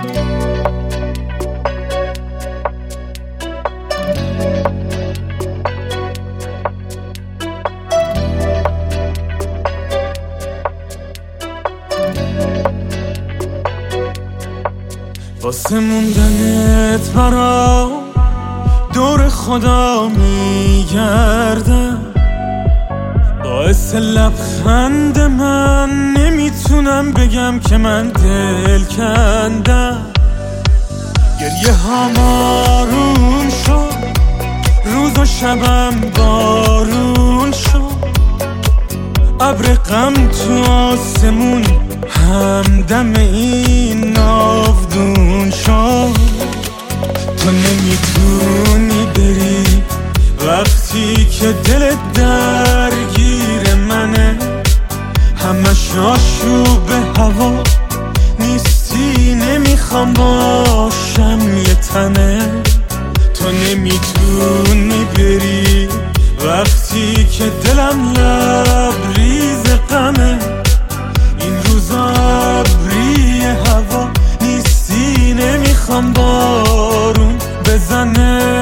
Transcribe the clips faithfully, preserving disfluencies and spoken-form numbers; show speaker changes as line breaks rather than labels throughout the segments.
واسه موندنت برام دور خدا میگردم، باعث لبخند من نمیتونم بگم که من دل کندم. گریه ها مارون شد، روز و شبم بارون شد، ابر غم تو آسمون همدم این ناودون شد. تو نمیتونی بری وقتی که دلت درگیر منه، همش آشوب هوا نیستی، نمیخوام باشم یه تنه. تو نمیتونی بری وقتی که دلم لبریز غمه، این روزا ابری هوا نیستی، نمیخوام بارون بزنه.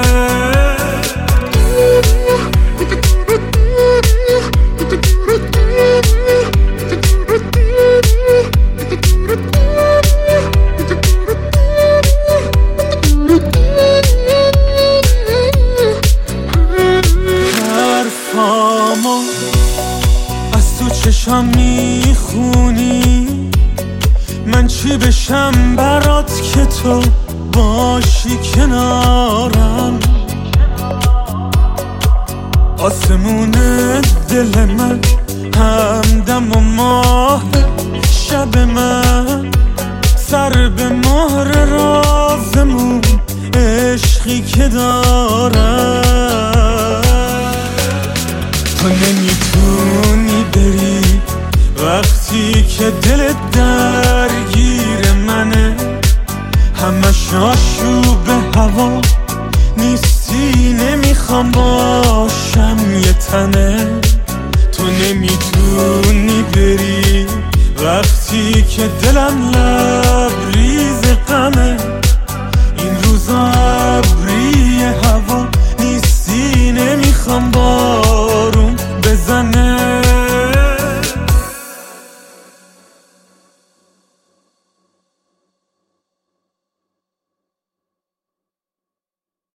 حرفامو از تو چشم میخونی، من چی بشم برات که تو باشی کنارم. آسمون دل من همدم و ماه شب من، سر به مهر رازمون عشقی که دارم. تو نمیتونی بری وقتی که دلت درگیر منه، همش آشوب هوا نیستی، نمیخوام باشم یه تنه. تو نمیتونی بری وقتی که دلم لبریز غمه،